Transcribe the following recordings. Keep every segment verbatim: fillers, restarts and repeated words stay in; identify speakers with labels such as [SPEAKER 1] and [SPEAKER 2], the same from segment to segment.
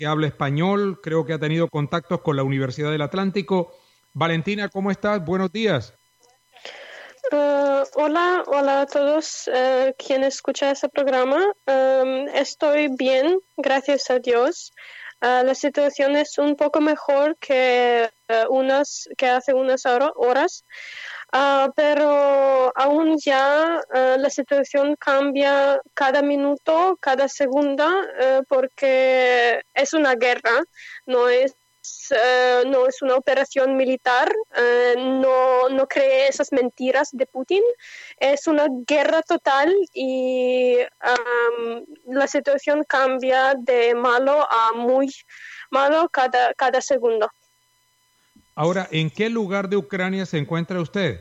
[SPEAKER 1] que habla español, creo que ha tenido contactos con la Universidad del Atlántico. Valentina, ¿cómo estás? Buenos días.
[SPEAKER 2] Uh, hola, hola a todos uh, quienes escuchan este programa. Um, estoy bien, gracias a Dios. Uh, la situación es un poco mejor que, uh, unas, que hace unas horas, uh, pero aún ya uh, la situación cambia cada minuto, cada segundo, uh, porque es una guerra, no es Uh, no es una operación militar, uh, no, no cree esas mentiras de Putin, es una guerra total y um, la situación cambia de malo a muy malo cada, cada segundo.
[SPEAKER 1] Ahora, ¿en qué lugar de Ucrania se encuentra usted?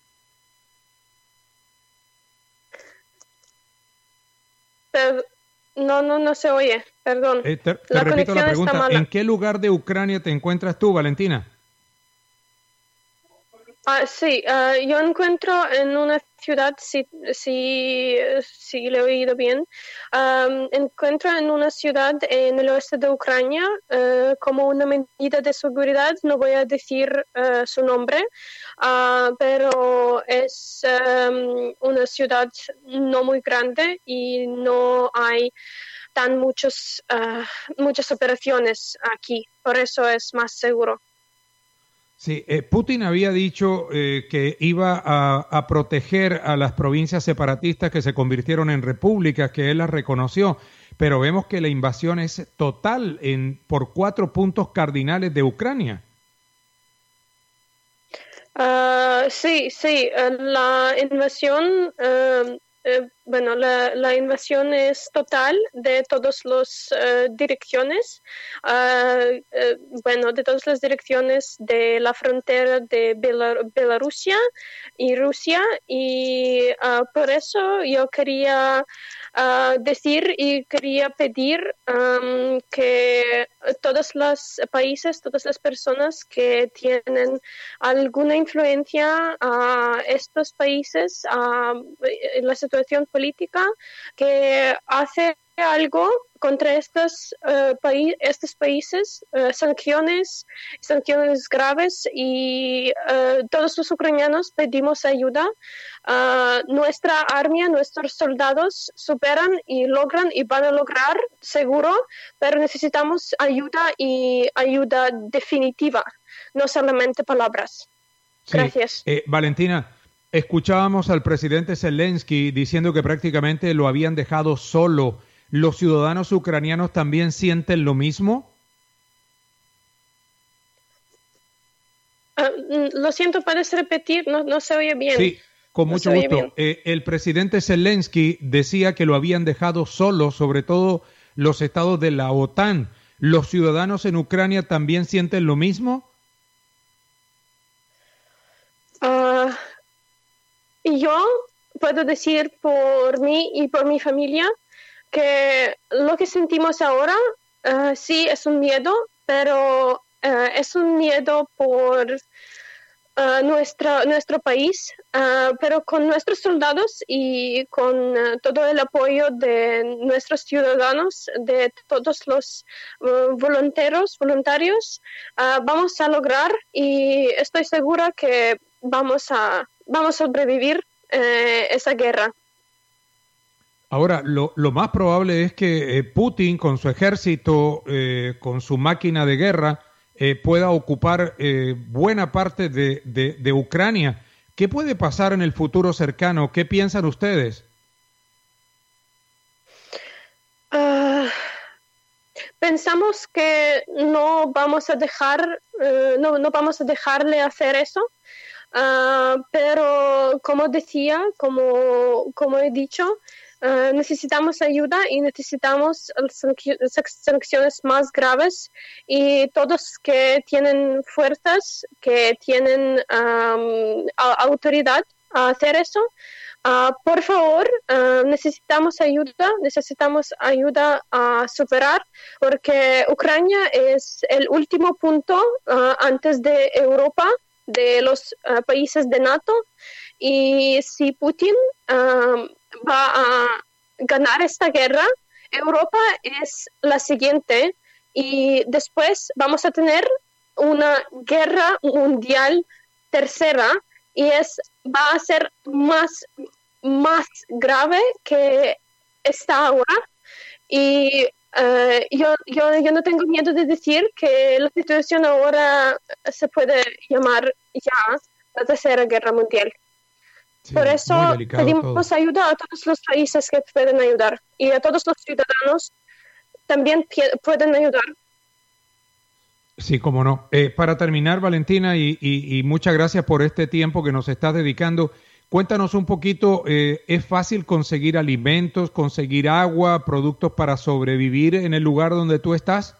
[SPEAKER 2] Pero, no, no, no se oye, perdón.
[SPEAKER 1] Eh, te te
[SPEAKER 2] la
[SPEAKER 1] repito la
[SPEAKER 2] conexión está
[SPEAKER 1] pregunta,
[SPEAKER 2] mala.
[SPEAKER 1] ¿en qué lugar de Ucrania te encuentras tú, Valentina?
[SPEAKER 2] Ah, sí, uh, yo encuentro en una ciudad, si, si, si le he oído bien, um, encuentro en una ciudad en el oeste de Ucrania uh, como una medida de seguridad, no voy a decir uh, su nombre, uh, pero es um, una ciudad no muy grande y no hay tan muchos, uh, muchas operaciones aquí, por eso es más seguro.
[SPEAKER 1] Sí, eh, Putin había dicho eh, que iba a, a proteger a las provincias separatistas que se convirtieron en repúblicas, que él las reconoció, pero vemos que la invasión es total en, por cuatro puntos cardinales de Ucrania.
[SPEAKER 2] Uh, sí, sí, uh, la invasión, uh, uh, bueno, la, la invasión es total de todas las uh, direcciones, uh, uh, bueno, de todas las direcciones de la frontera de Belar Bielorrusia y Rusia, y uh, por eso yo quería uh, decir y quería pedir um, que todos los países, todas las personas que tienen alguna influencia a estos países, a la situación política, que hace algo contra estos, uh, paí estos países, uh, sanciones, sanciones graves, y uh, todos los ucranianos pedimos ayuda. Uh, nuestra armia, nuestros soldados superan y logran y van a lograr seguro, pero necesitamos ayuda y ayuda definitiva, no solamente palabras.
[SPEAKER 1] Sí,
[SPEAKER 2] Gracias.
[SPEAKER 1] eh, Valentina, escuchábamos al presidente Zelensky diciendo que prácticamente lo habían dejado solo. ¿Los ciudadanos ucranianos también sienten lo mismo?
[SPEAKER 2] Uh, lo siento, ¿puedes repetir? No, no se oye bien.
[SPEAKER 1] Sí, con
[SPEAKER 2] no
[SPEAKER 1] mucho gusto. Eh, el presidente Zelensky decía que lo habían dejado solo, sobre todo los estados de la OTAN. ¿Los ciudadanos en Ucrania también sienten lo mismo?
[SPEAKER 2] Uh, yo puedo decir por mí y por mi familia que lo que sentimos ahora uh, sí es un miedo, pero uh, es un miedo por uh, nuestra, nuestro país, uh, pero con nuestros soldados y con uh, todo el apoyo de nuestros ciudadanos, de todos los uh, voluntarios, voluntarios uh, vamos a lograr, y estoy segura que vamos a, vamos a sobrevivir uh, esa guerra.
[SPEAKER 1] Ahora, lo, lo más probable es que eh, Putin, con su ejército, eh, con su máquina de guerra, eh, pueda ocupar eh, buena parte de, de, de Ucrania. ¿Qué puede pasar en el futuro cercano? ¿Qué piensan ustedes?
[SPEAKER 2] Uh, pensamos que no vamos a dejar, uh, no, no vamos a dejarle hacer eso. Uh, pero como decía, como, como he dicho, Uh, necesitamos ayuda y necesitamos sanciones más graves, y todos que tienen fuerzas, que tienen um, autoridad a hacer eso, uh, por favor, uh, necesitamos ayuda, necesitamos ayuda a superar, porque Ucrania es el último punto uh, antes de Europa, de los uh, países de NATO, y si Putin uh, va a ganar esta guerra, Europa es la siguiente, y después vamos a tener una guerra mundial tercera y es va a ser más, más grave que esta ahora. Y uh, yo, yo, yo no tengo miedo de decir que la situación ahora se puede llamar ya la tercera guerra mundial. Sí, por eso pedimos todo. Ayuda a todos los países que pueden ayudar y a todos los ciudadanos también p- pueden ayudar.
[SPEAKER 1] Sí, cómo no. Eh, para terminar, Valentina, y, y, y muchas gracias por este tiempo que nos estás dedicando. Cuéntanos un poquito, eh, ¿es fácil conseguir alimentos, conseguir agua, productos para sobrevivir en el lugar donde tú estás?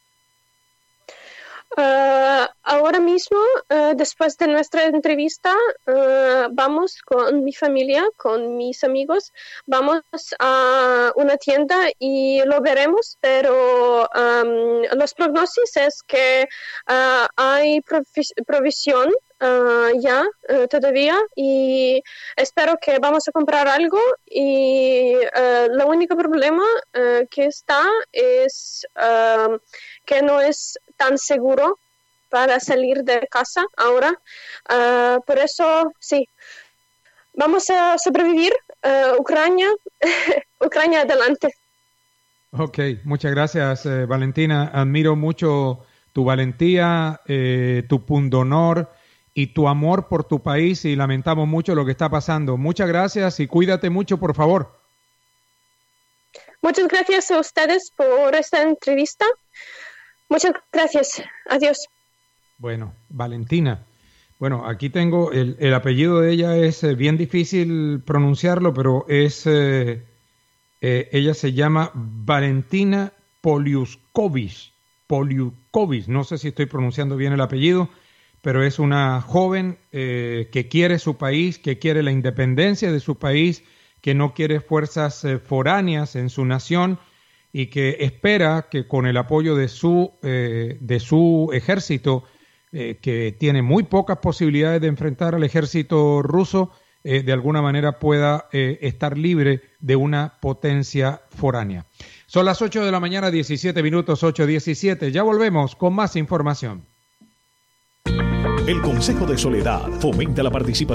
[SPEAKER 2] Uh, ahora mismo, uh, después de nuestra entrevista, uh, vamos con mi familia, con mis amigos, vamos a una tienda y lo veremos, pero um, los prognosis es que uh, hay provis- provisión uh, ya uh, todavía y espero que vamos a comprar algo y uh, el único problema uh, que está es uh, que no es tan seguro para salir de casa ahora. Uh, por eso, sí, vamos a sobrevivir. Uh, Ucrania, Ucrania adelante.
[SPEAKER 1] Ok, muchas gracias, eh, Valentina. Admiro mucho tu valentía, eh, tu pundonor y tu amor por tu país y lamentamos mucho lo que está pasando. Muchas gracias y cuídate mucho, por favor.
[SPEAKER 2] Muchas gracias a ustedes por esta entrevista. Muchas gracias. Adiós.
[SPEAKER 1] Bueno, Valentina. Bueno, aquí tengo, el, el apellido de ella es eh, bien difícil pronunciarlo, pero es, eh, eh, ella se llama Valentina Poliuskovic. Poliuskovic, no sé si estoy pronunciando bien el apellido, pero es una joven eh, que quiere su país, que quiere la independencia de su país, que no quiere fuerzas eh, foráneas en su nación, y que espera que con el apoyo de su, eh, de su ejército, eh, que tiene muy pocas posibilidades de enfrentar al ejército ruso, eh, de alguna manera pueda eh, estar libre de una potencia foránea. Son las ocho de la mañana, diecisiete minutos, ocho diecisiete. Ya volvemos con más información.
[SPEAKER 3] El Consejo de Soledad fomenta la participación